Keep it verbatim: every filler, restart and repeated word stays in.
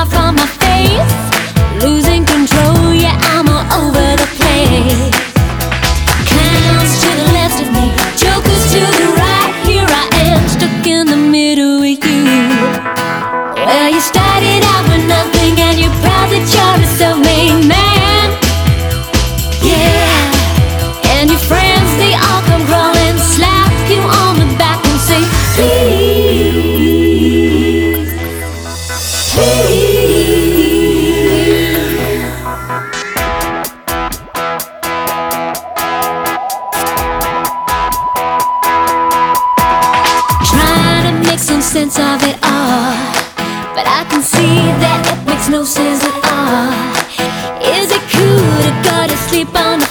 smile from my face, losing control, yeah, I'm all over the place. Clowns to the left of me, jokers to the right. Here I am, stuck in the middle with you. Well, you started out with nothing, and you're proud that you're a self-made man. Yeah, and your friends, they all come crawling, slap you on the back and say, please, please. Trying to make some sense of it all, but I can see that it makes no sense at all. Is it cool to go to sleep on